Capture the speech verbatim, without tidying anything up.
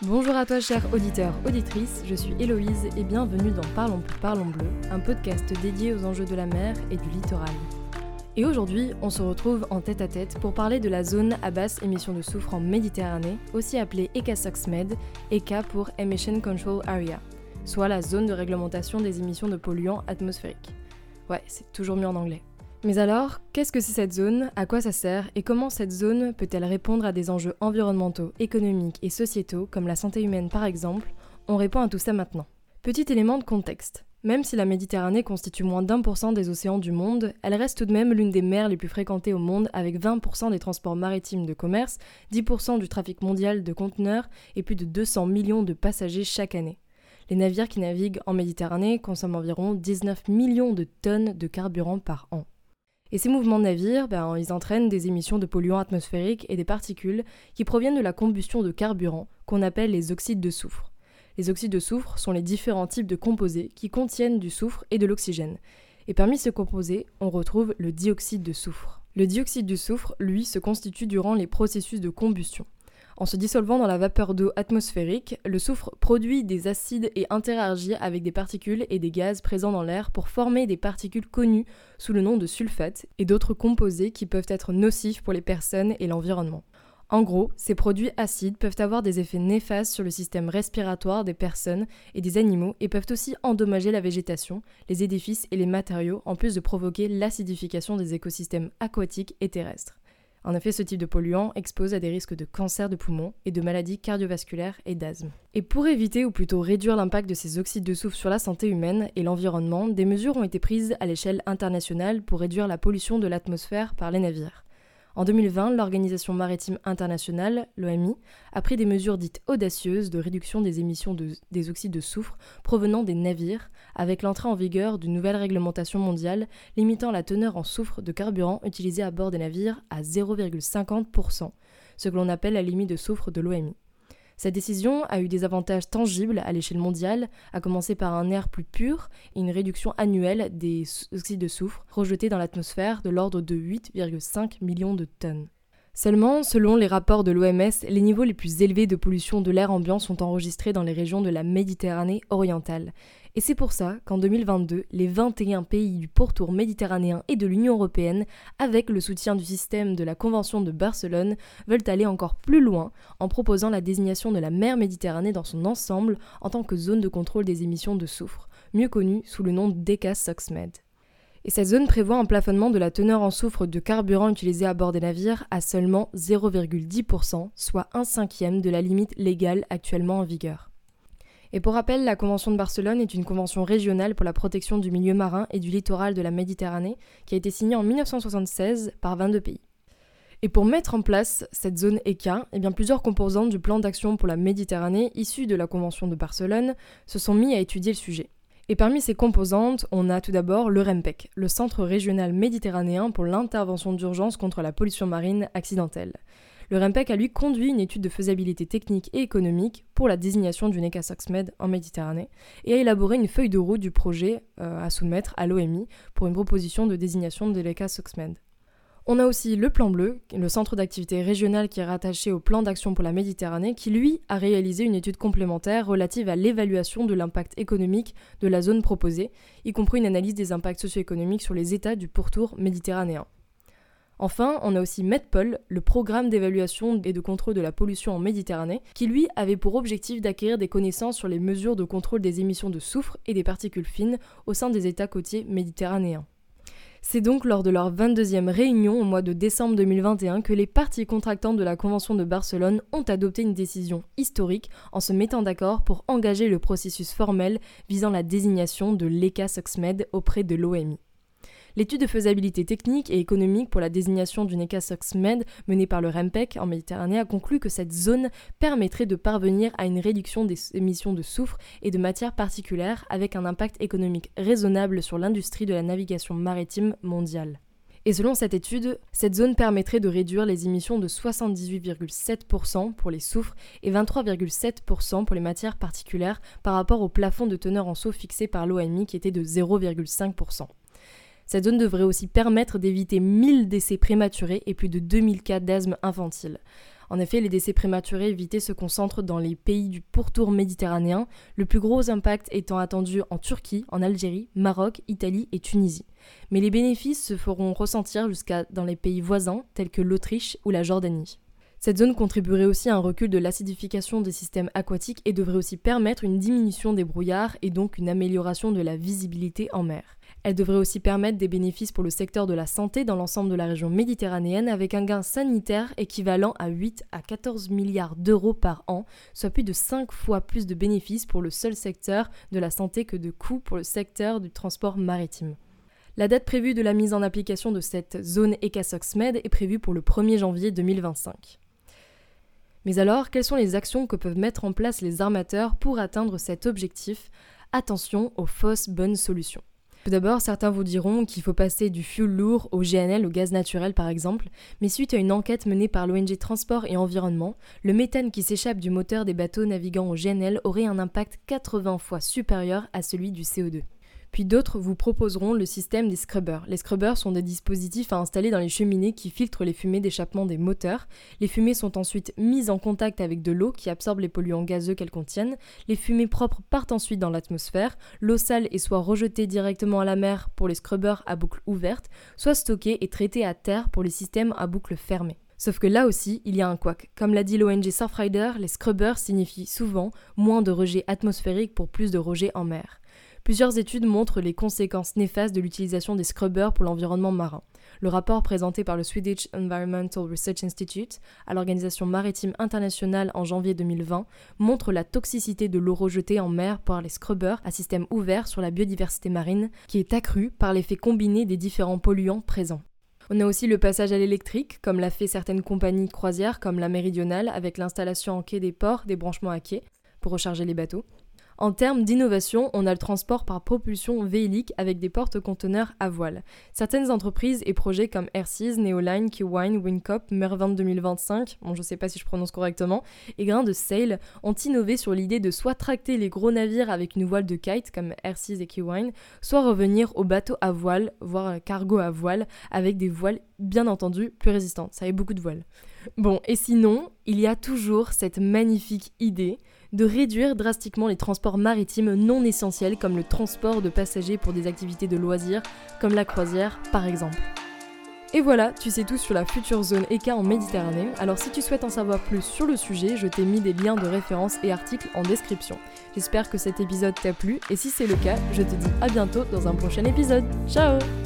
Bonjour à toi chers auditeurs, auditrices, je suis Héloïse et bienvenue dans Parlons plus Parlons bleu, un podcast dédié aux enjeux de la mer et du littoral. Et aujourd'hui, on se retrouve en tête-à-tête pour parler de la zone à basse émission de soufre en Méditerranée, aussi appelée ECA-SOx-Med, E C A pour Emission Control Area, soit la zone de réglementation des émissions de polluants atmosphériques. Ouais, c'est toujours mieux en anglais. Mais alors, qu'est-ce que c'est cette zone, à quoi ça sert et comment cette zone peut-elle répondre à des enjeux environnementaux, économiques et sociétaux comme la santé humaine par exemple? On répond à tout ça maintenant. Petit élément de contexte. Même si la Méditerranée constitue moins d'un pour cent des océans du monde, elle reste tout de même l'une des mers les plus fréquentées au monde avec vingt pour cent des transports maritimes de commerce, dix pour cent du trafic mondial de conteneurs et plus de deux cents millions de passagers chaque année. Les navires qui naviguent en Méditerranée consomment environ dix-neuf millions de tonnes de carburant par an. Et ces mouvements de navires, ben, ils entraînent des émissions de polluants atmosphériques et des particules qui proviennent de la combustion de carburant qu'on appelle les oxydes de soufre. Les oxydes de soufre sont les différents types de composés qui contiennent du soufre et de l'oxygène. Et parmi ces composés, on retrouve le dioxyde de soufre. Le dioxyde de soufre, lui, se constitue durant les processus de combustion. En se dissolvant dans la vapeur d'eau atmosphérique, le soufre produit des acides et interagit avec des particules et des gaz présents dans l'air pour former des particules connues sous le nom de sulfates et d'autres composés qui peuvent être nocifs pour les personnes et l'environnement. En gros, ces produits acides peuvent avoir des effets néfastes sur le système respiratoire des personnes et des animaux et peuvent aussi endommager la végétation, les édifices et les matériaux, en plus de provoquer l'acidification des écosystèmes aquatiques et terrestres. En effet, ce type de polluant expose à des risques de cancer de poumon et de maladies cardiovasculaires et d'asthme. Et pour éviter ou plutôt réduire l'impact de ces oxydes de soufre sur la santé humaine et l'environnement, des mesures ont été prises à l'échelle internationale pour réduire la pollution de l'atmosphère par les navires. En deux mille vingt, l'Organisation maritime internationale, l'O M I, a pris des mesures dites audacieuses de réduction des émissions de, des oxydes de soufre provenant des navires, avec l'entrée en vigueur d'une nouvelle réglementation mondiale limitant la teneur en soufre de carburant utilisé à bord des navires à zéro virgule cinquante pour cent, ce que l'on appelle la limite de soufre de l'O M I. Cette décision a eu des avantages tangibles à l'échelle mondiale, à commencer par un air plus pur et une réduction annuelle des oxydes de soufre rejetés dans l'atmosphère de l'ordre de huit virgule cinq millions de tonnes. Seulement, selon les rapports de l'O M S, les niveaux les plus élevés de pollution de l'air ambiant sont enregistrés dans les régions de la Méditerranée orientale. Et c'est pour ça qu'en deux mille vingt-deux, les vingt et un pays du pourtour méditerranéen et de l'Union européenne, avec le soutien du système de la Convention de Barcelone, veulent aller encore plus loin en proposant la désignation de la mer Méditerranée dans son ensemble en tant que zone de contrôle des émissions de soufre, mieux connue sous le nom d'E C A-SOx-Med. Et cette zone prévoit un plafonnement de la teneur en soufre de carburant utilisé à bord des navires à seulement zéro virgule dix pour cent, soit un cinquième de la limite légale actuellement en vigueur. Et pour rappel, la Convention de Barcelone est une convention régionale pour la protection du milieu marin et du littoral de la Méditerranée qui a été signée en dix-neuf cent soixante-seize par vingt-deux pays. Et pour mettre en place cette zone E C A, eh bien plusieurs composantes du plan d'action pour la Méditerranée issues de la Convention de Barcelone se sont mis à étudier le sujet. Et parmi ces composantes, on a tout d'abord le REMPEC, le Centre régional méditerranéen pour l'intervention d'urgence contre la pollution marine accidentelle. Le REMPEC a lui conduit une étude de faisabilité technique et économique pour la désignation d'une E C A-SOx-Med en Méditerranée et a élaboré une feuille de route du projet euh, à soumettre à l'O M I pour une proposition de désignation de l'E C A-SOx-Med. On a aussi le Plan Bleu, le centre d'activité régional qui est rattaché au plan d'action pour la Méditerranée, qui lui a réalisé une étude complémentaire relative à l'évaluation de l'impact économique de la zone proposée, y compris une analyse des impacts socio-économiques sur les États du pourtour méditerranéen. Enfin, on a aussi MEDPOL, le programme d'évaluation et de contrôle de la pollution en Méditerranée, qui lui avait pour objectif d'acquérir des connaissances sur les mesures de contrôle des émissions de soufre et des particules fines au sein des États côtiers méditerranéens. C'est donc lors de leur vingt-deuxième réunion au mois de décembre deux mille vingt et un que les parties contractantes de la Convention de Barcelone ont adopté une décision historique en se mettant d'accord pour engager le processus formel visant la désignation de l'E C A-SOx-Med auprès de l'O M I. L'étude de faisabilité technique et économique pour la désignation d'une E C A-SOx-Med menée par le REMPEC en Méditerranée a conclu que cette zone permettrait de parvenir à une réduction des émissions de soufre et de matières particulières avec un impact économique raisonnable sur l'industrie de la navigation maritime mondiale. Et selon cette étude, cette zone permettrait de réduire les émissions de soixante-dix-huit virgule sept pour cent pour les soufres et vingt-trois virgule sept pour cent pour les matières particulières par rapport au plafond de teneur en soufre fixé par l'O M I qui était de zéro virgule cinq pour cent. Cette zone devrait aussi permettre d'éviter mille décès prématurés et plus de deux mille cas d'asthme infantile. En effet, les décès prématurés évités se concentrent dans les pays du pourtour méditerranéen, le plus gros impact étant attendu en Turquie, en Algérie, Maroc, Italie et Tunisie. Mais les bénéfices se feront ressentir jusqu'à dans les pays voisins tels que l'Autriche ou la Jordanie. Cette zone contribuerait aussi à un recul de l'acidification des systèmes aquatiques et devrait aussi permettre une diminution des brouillards et donc une amélioration de la visibilité en mer. Elle devrait aussi permettre des bénéfices pour le secteur de la santé dans l'ensemble de la région méditerranéenne avec un gain sanitaire équivalent à huit à quatorze milliards d'euros par an, soit plus de cinq fois plus de bénéfices pour le seul secteur de la santé que de coûts pour le secteur du transport maritime. La date prévue de la mise en application de cette zone ECASOX-Med est prévue pour le premier janvier deux mille vingt-cinq. Mais alors, quelles sont les actions que peuvent mettre en place les armateurs pour atteindre cet objectif ? Attention aux fausses bonnes solutions. Tout d'abord, certains vous diront qu'il faut passer du fioul lourd au G N L, au gaz naturel par exemple, mais suite à une enquête menée par l'O N G Transport et Environnement, le méthane qui s'échappe du moteur des bateaux naviguant au G N L aurait un impact quatre-vingts fois supérieur à celui du C O deux. Puis d'autres vous proposeront le système des scrubbers. Les scrubbers sont des dispositifs à installer dans les cheminées qui filtrent les fumées d'échappement des moteurs. Les fumées sont ensuite mises en contact avec de l'eau qui absorbe les polluants gazeux qu'elles contiennent. Les fumées propres partent ensuite dans l'atmosphère. L'eau sale est soit rejetée directement à la mer pour les scrubbers à boucle ouverte, soit stockée et traitée à terre pour les systèmes à boucle fermée. Sauf que là aussi, il y a un couac. Comme l'a dit l'O N G Surfrider, les scrubbers signifient souvent moins de rejets atmosphériques pour plus de rejets en mer. Plusieurs études montrent les conséquences néfastes de l'utilisation des scrubbers pour l'environnement marin. Le rapport présenté par le Swedish Environmental Research Institute à l'Organisation maritime internationale en janvier deux mille vingt montre la toxicité de l'eau rejetée en mer par les scrubbers à système ouvert sur la biodiversité marine qui est accrue par l'effet combiné des différents polluants présents. On a aussi le passage à l'électrique, comme l'a fait certaines compagnies croisières comme la Méridionale avec l'installation en quai des ports des branchements à quai pour recharger les bateaux. En termes d'innovation, on a le transport par propulsion véhilique avec des porte-conteneurs à voile. Certaines entreprises et projets comme Airseas, Neoline, Keywine, Wincop, Mervent deux mille vingt-cinq, bon je sais pas si je prononce correctement, et Grain de Sail ont innové sur l'idée de soit tracter les gros navires avec une voile de kite comme Airseas et Keywine, soit revenir aux bateaux à voile, voire cargo à voile, avec des voiles bien entendu plus résistantes. Ça avait beaucoup de voiles. Bon, et sinon, il y a toujours cette magnifique idée de réduire drastiquement les transports maritimes non essentiels comme le transport de passagers pour des activités de loisirs comme la croisière par exemple. Et voilà, tu sais tout sur la future zone ECA en Méditerranée. Alors si tu souhaites en savoir plus sur le sujet, je t'ai mis des liens de référence et articles en description. J'espère que cet épisode t'a plu et si c'est le cas, je te dis à bientôt dans un prochain épisode. Ciao!